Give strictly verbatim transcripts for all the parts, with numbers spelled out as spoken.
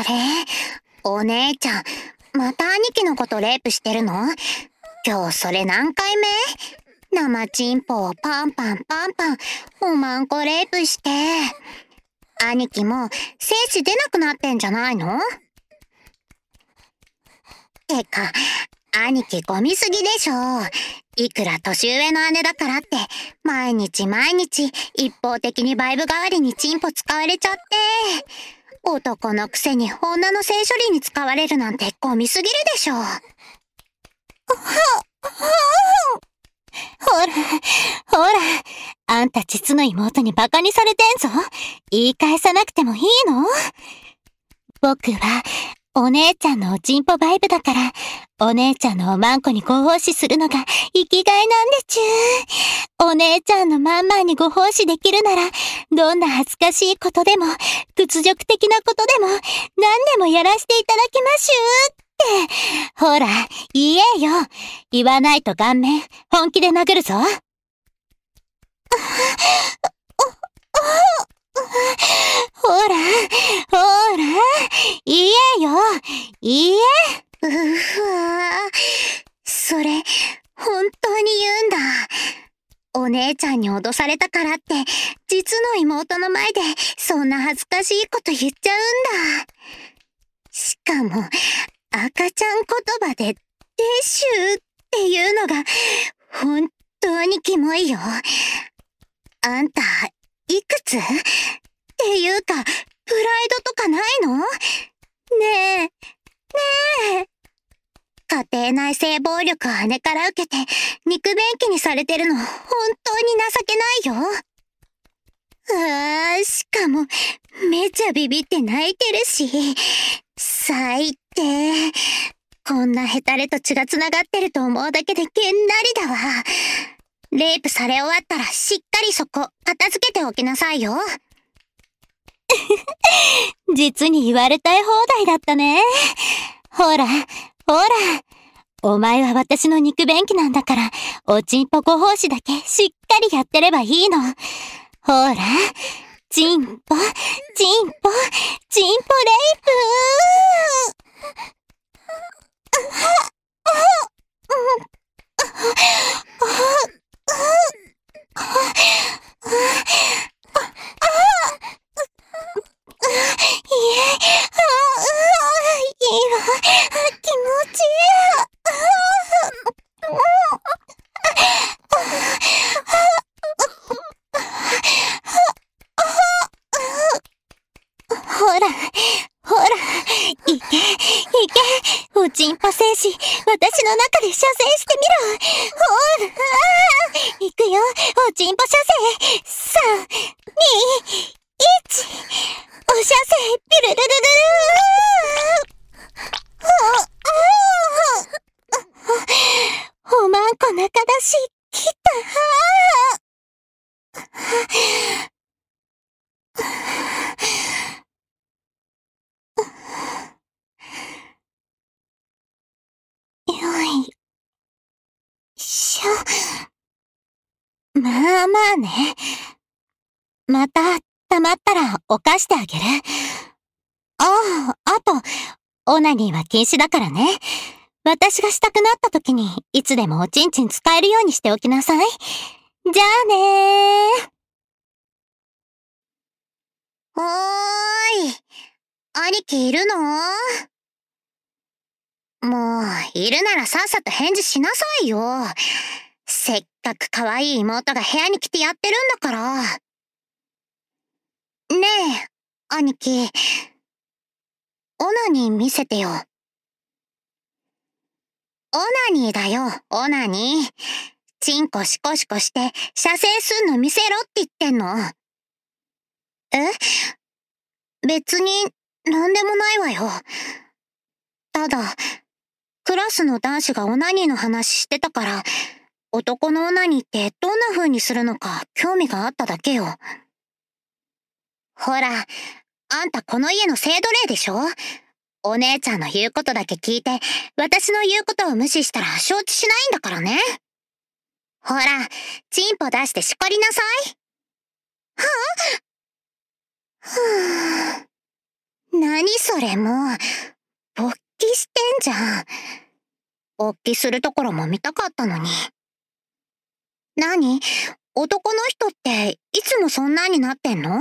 お姉ちゃん、また兄貴のことレイプしてるの？今日それ何回目？生チンポをパンパンパンパン、おまんこレイプして。兄貴も精子出なくなってんじゃないの？てか、兄貴ゴミすぎでしょ。いくら年上の姉だからって、毎日毎日一方的にバイブ代わりにチンポ使われちゃって。男のくせに女の性処理に使われるなんてゴミすぎるでしょ。ほら、ほら、あんた実の妹にバカにされてんぞ。言い返さなくてもいいの？僕は、お姉ちゃんのおちんぽバイブだから、お姉ちゃんのおまんこにご奉仕するのが生きがいなんでちゅー。お姉ちゃんのまんまんにご奉仕できるなら、どんな恥ずかしいことでも、屈辱的なことでも、何でもやらせていただきましゅーって。ほら、言えよ。言わないと顔面、本気で殴るぞ。ほら、ほら、言えよ、言え。 うふわー、それ、本当に言うんだ。お姉ちゃんに脅されたからって、実の妹の前で、そんな恥ずかしいこと言っちゃうんだ。しかも、赤ちゃん言葉で、でしゅーっていうのが、本当にキモいよ。あんた、いくつ？っていうか、プライドとかないの？ねえ、ねえ。家庭内性暴力を姉から受けて、肉便器にされてるの、本当に情けないよ。ああ、しかも、めちゃビビって泣いてるし、最低。こんなヘタレと血が繋がってると思うだけでげんなりだわ。レイプされ終わったらしっかりそこ、片付けておきなさいよ。 実に言われたい放題だったね。ほら、ほら。お前は私の肉便器なんだから、おちんぽご奉仕だけしっかりやってればいいの。ほら、チンポ、チンポ、チンポレイプおちんぽ精子、私の中で射精してみろ。ほら、行くよ、おちんぽ射精。さん、に、いち、お射精、ピルルルルルー。おまんこ中出し、来た。よいしょ。まあまあね。また溜まったら犯してあげる。ああ、あと、オナニーは禁止だからね。私がしたくなった時にいつでもおちんちん使えるようにしておきなさい。じゃあねー。 おーい。兄貴いるの？もう、いるならさっさと返事しなさいよ。せっかく可愛い妹が部屋に来てやってるんだから。ねえ、兄貴。オナニー見せてよ。オナニーだよ、オナニー。チンコシコシコして、射精すんの見せろって言ってんの。え？別に、なんでもないわよ。ただ、クラスの男子がオナニーの話してたから、男のオナニーってどんな風にするのか興味があっただけよ。ほら、あんたこの家の性奴隷でしょ？お姉ちゃんの言うことだけ聞いて、私の言うことを無視したら承知しないんだからね。ほら、チンポ出してしこりなさい。はぁ？ふぅ。何何それもう。勃起してんじゃん。勃起するところも見たかったのに。何？男の人っていつもそんなになってんの？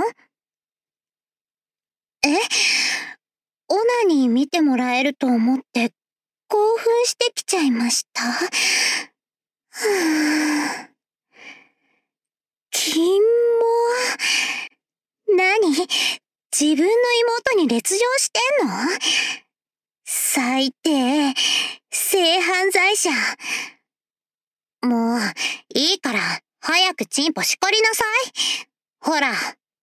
え？オナニー見てもらえると思って興奮してきちゃいました。はぁ。キモ。何？自分の妹に劣情してんの？最低。性犯罪者。もう、いいから、早くチンポしこりなさい。ほら。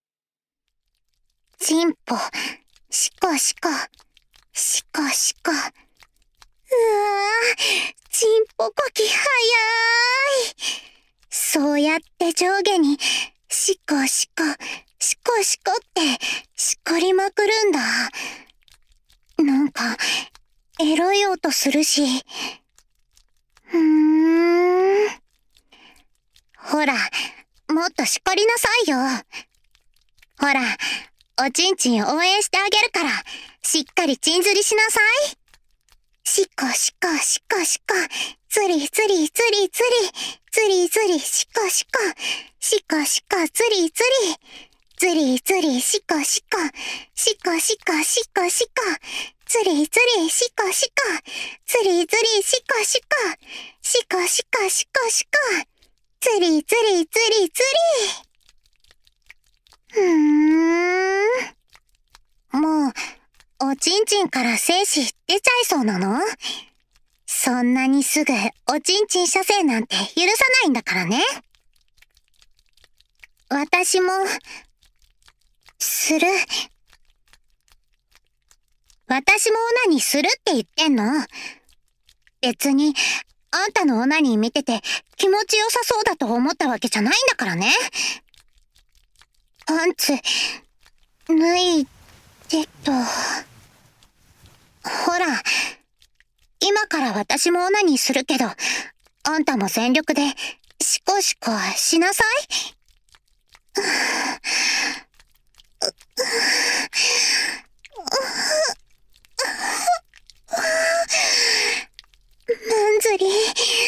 チンポ、しこしこ、しこしこ。うわぁ、チンポこき早い。そうやって上下に、しこしこ、しこしこって、しこりまくるんだ。なんか、エロい音するし。うーん。ほら、もっとしこりなさいよ。ほら、おちんちん応援してあげるから、しっかりチン釣りしなさい。しこしこしこしこ、つりつりつりつり、つりつりしこしこ、しこしこつりつり、つりつりしこしこ、しこしこしこしこ、つりつりしこしこ、つりつりしこしこ、しこしこしこしこ、つりつりつりつり。うーん。もう、おちんちんから精子出ちゃいそうなの？そんなにすぐおちんちん射精なんて許さないんだからね。私も、する。私もオナニーするって言ってんの。別に、あんたのオナニー見てて気持ちよさそうだと思ったわけじゃないんだからね。パンツ、脱いでと。ほら、今から私もオナニーするけど、あんたも全力で、シコシコしなさい。マンズリー、マンズリー。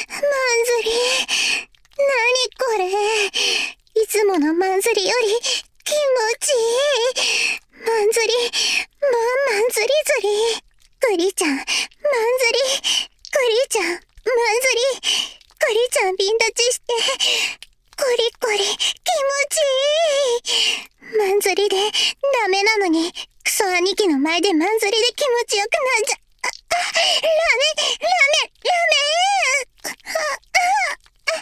何これ。いつものマンズリより気持ちいい。マンズリ、マンマンズリズリ。クリちゃん、マンズリ、クリちゃん、マンズリ、クリちゃんビン立ちして、コリコリ、気持ちいい。マンズリでダメなのに、クソ兄貴の前でマンズリで気持ちよくなんじゃ、あ、あ、ラメ、ラメ、ラメー。あ、あ、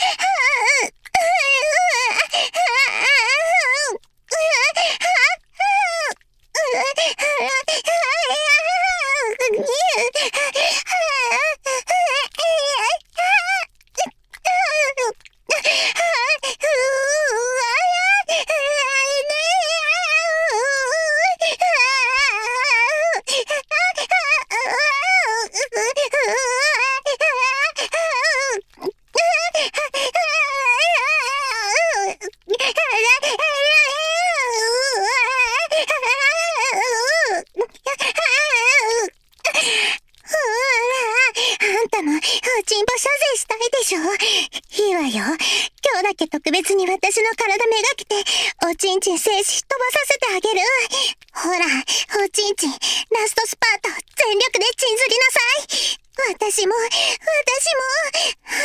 いいわよ。今日だけ特別に私の体めがけて、おちんちん精子飛ばさせてあげる。ほら、おちんちん、ラストスパート、全力でチンずりなさい。私も、私も、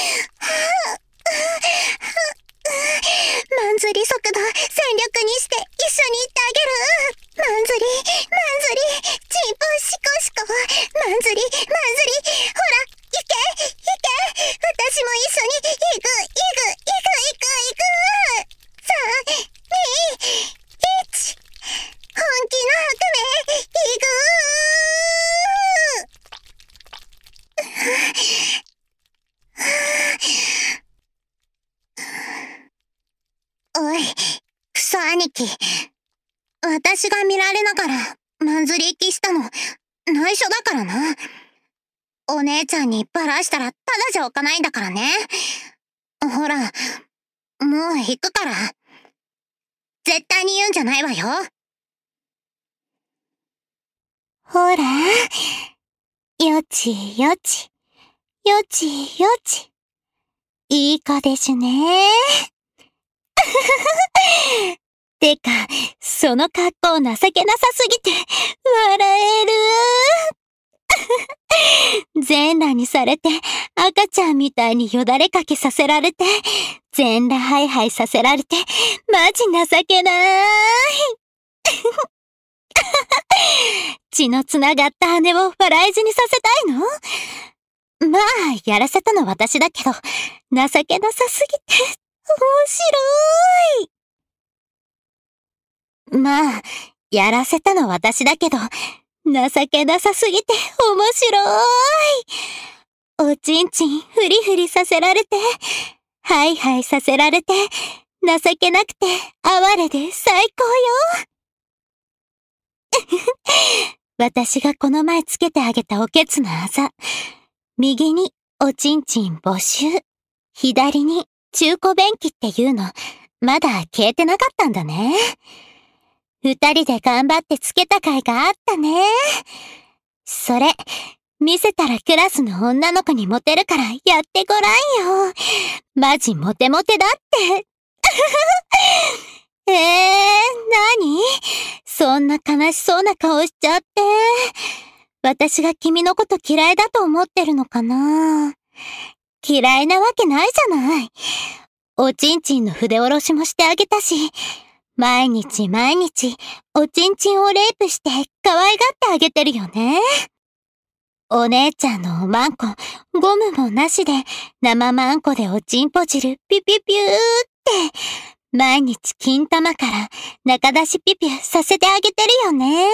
マンズリ速度、全力にして一緒に行ってあげる。マンズリ、マンズリ、チンポシコシコ、マンズリ、マンズリ、ほら、行け、行け、私も一緒に行く、行く、行く、行く、行く。さん、に、いち、本気の革命、行く。おい、クソ兄貴。私が見られながら、マンズリ行きしたの、内緒だからな。お姉ちゃんにバラしたらただじゃおかないんだからね。ほら、もう行くから。絶対に言うんじゃないわよ。 ほら、よちよち、よちよち。いい子でしゅね。てか、その格好情けなさすぎて、笑える。全裸にされて、赤ちゃんみたいによだれかけさせられて、全裸ハイハイさせられて、マジ情けなーい。血のつながった姉を笑い死にさせたいの？まあ、やらせたの私だけど、情けなさすぎて、面白い。まあ、やらせたの私だけど、情けなさすぎて、面白い。おちんちんフリフリさせられて、ハイハイさせられて、情けなくて、哀れで最高よ。私がこの前つけてあげたおけつのあざ。右におちんちん募集。左に中古便器っていうの、まだ消えてなかったんだね。二人で頑張ってつけた甲斐があったね。それ、見せたらクラスの女の子にモテるからやってごらんよ。マジモテモテだって。えー、何？そんな悲しそうな顔しちゃって。私が君のこと嫌いだと思ってるのかな？嫌いなわけないじゃない。おちんちんの筆下ろしもしてあげたし、毎日毎日おちんちんをレイプして可愛がってあげてるよね。お姉ちゃんのおまんこ、ゴムもなしで生まんこでおちんぽ汁ピュピュピューって、毎日金玉から中出しピュピュさせてあげてるよね。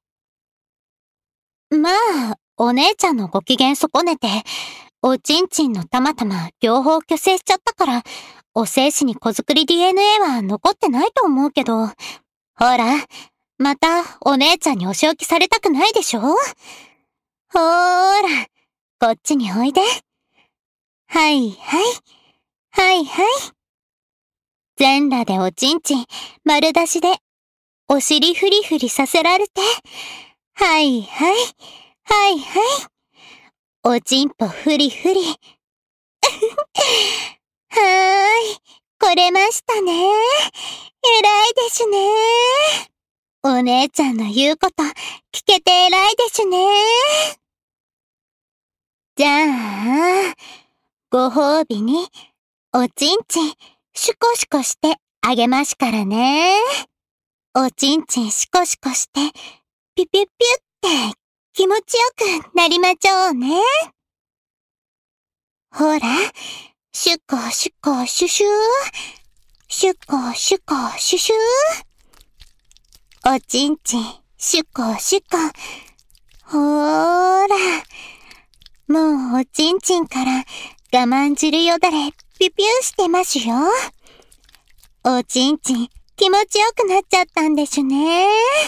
まあ、お姉ちゃんのご機嫌損ねて、おちんちんのたまたま両方虚勢しちゃったから、お精子に子作り ディーエヌエー は残ってないと思うけど、ほら、またお姉ちゃんにお仕置きされたくないでしょ？ほーら、こっちにおいで。はいはい、はいはい。全裸でおちんちん丸出しで、お尻フリフリさせられて、はいはい、はいはい。おちんぽフリフリ。はーい、来れましたね。偉いですね。お姉ちゃんの言うこと聞けて偉いですね。じゃあ、ご褒美におちんちんシュコシコしてあげますからね。おちんちんシコシコしてピュピュピュって気持ちよくなりまちょうね。ほら、シュコシュコシュシュー。シュコシュコシュシュー。おちんちんシュコシュコ。ほーら。もうおちんちんから我慢汁よだれピュピュしてますよ。おちんちん気持ちよくなっちゃったんですね。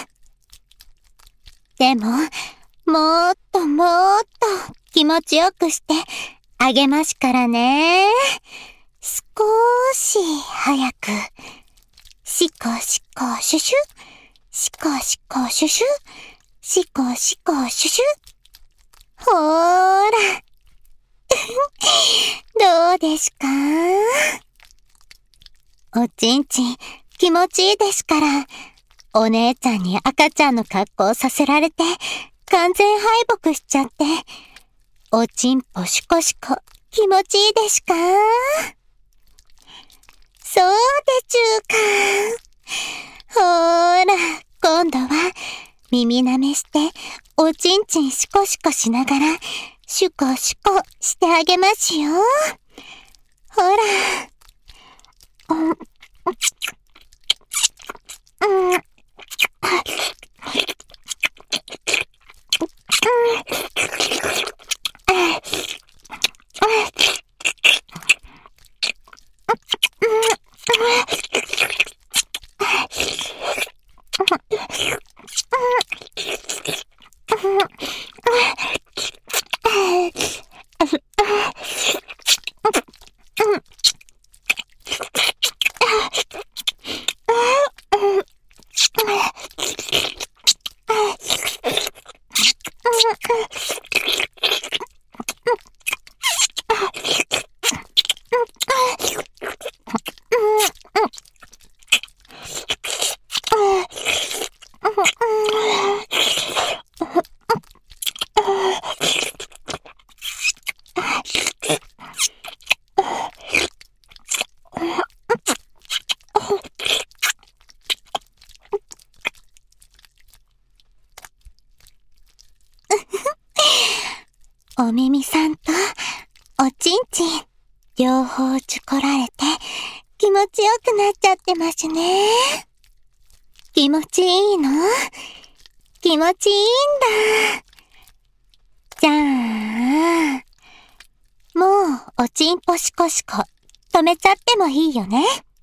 でも、もっともっと気持ちよくしてあげますからね。少し早く。シコシコシュシュ。シコシコシュシュ。シコシコシュシュ。ほーら。どうですか？おちんちん気持ちいいですから、お姉ちゃんに赤ちゃんの格好させられて、完全敗北しちゃって、おちんぽシコシコ気持ちいいですか？そうでちゅうか。ほーら、今度は耳舐めして、おちんちんシコシコしながら、シュコシコしてあげますよ。ほら。うん。うん。 お耳さんとおちんちん、両方ちゅこられて気持ちよくなっちゃってますね。気持ちいいの？気持ちいいんだ。じゃあ、もうおちんぽしこしこ止めちゃってもいいよね。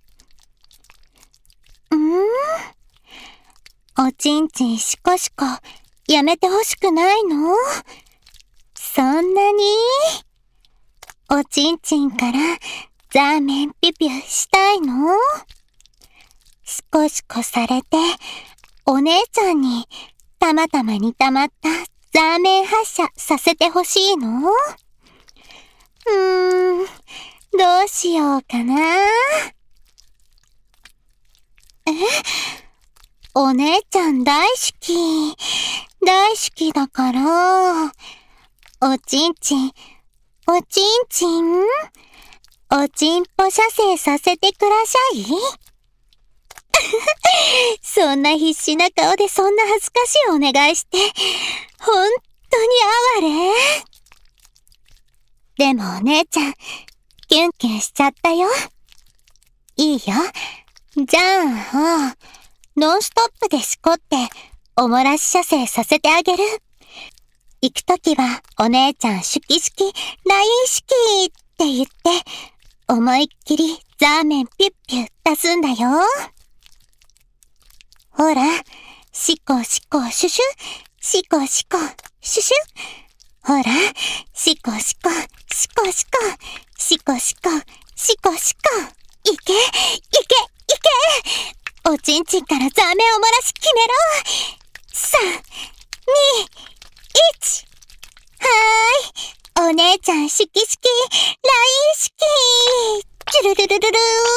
んー？おちんちんしこしこやめてほしくないの？そんなに？おちんちんからザーメンピュピュしたいの？しこしこされて、お姉ちゃんにたまたまに溜まったザーメン発射させてほしいの？うーん、どうしようかな。え？お姉ちゃん大好き。大好きだから、おちんちん、おちんちん、おちんぽ射精させてください。そんな必死な顔でそんな恥ずかしいお願いして、ほんとに哀れ？でもお姉ちゃん、キュンキュンしちゃったよ。いいよ。じゃあ、ノンストップでしこって、おもらし射精させてあげる。行くときは、お姉ちゃんシュキシキ、ライン式って言って、思いっきりザーメンピュッピュ出すんだよ。ほら、シコシコシュシュ、シコシコシュシュ。ほら、シコシコ、シコシコ、シコシコ、シコシコ。いけ、いけ、いけ。おちんちんからザーメンおもらし決めろ。さん、に、いち。はーい。お姉ちゃんシキシキ、ライン式。チュルルルルル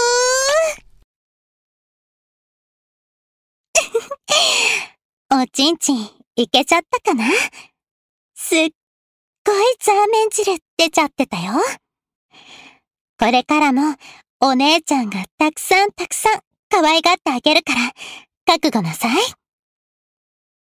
ー。おちんちん、いけちゃったかな？すっごいザーメン汁出ちゃってたよ。これからも、お姉ちゃんがたくさんたくさん可愛がってあげるから、覚悟なさい。